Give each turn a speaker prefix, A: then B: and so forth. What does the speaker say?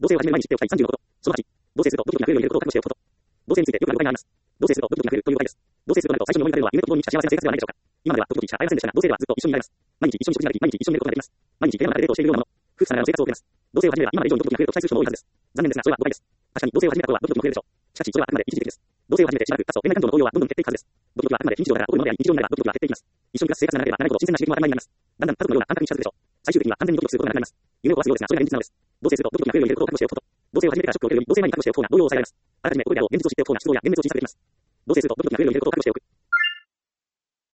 A: 同棲を始める前に知っておきたい30のこと。その8、同棲するとドキドキなフレールを入れることを覚悟しておくこと。同棲についてよくある誤解があります。同棲するとドキドキが来るという場合です。同棲するとなると最初に思い浮かべるのは夢と共に満ちた幸せな生活ではないでしょうか。今まではドキドキしかありませんでしたが、同棲ではずっと一緒にいられます。毎日一緒に食事ができ、毎日一緒に寝ることができます。毎日部屋の中でデートをしているようなもの。夫婦さながらの生活を送れます。同棲を始めれば今まで以上にドキドキが増えると期待する人も多いはずです。残念ですが、それは誤解です。確かに同棲を始めた頃はドキドキも増えるでしょう。しかし、それはあくまで一時的です。同棲を始めてしばらく経つと恋愛感情の動揺はどんどん減っていくはずです。ドキドキはあくまで非日常だから起こるものであり、日常になればドキドキは減っていきます。一緒に暮らす生活が長ければ長いほど新鮮な刺激も当たり前になります。だんだん家族のような感覚に近づくでしょう。最終的には完全にドキドキすることがなくなります。夢を壊すようですが、それが現実なのです。同棲するとドキドキが増えるように入れることを覚悟しておくこと。同棲を始めてからショックを受けるより、同棲前に覚悟しておく方が動揺を抑えられます。あらかじめ心であろう現実を知っておく方が出動や幻滅を小さくできます。同棲するとドキドキが増えるように入れることを覚悟しておく。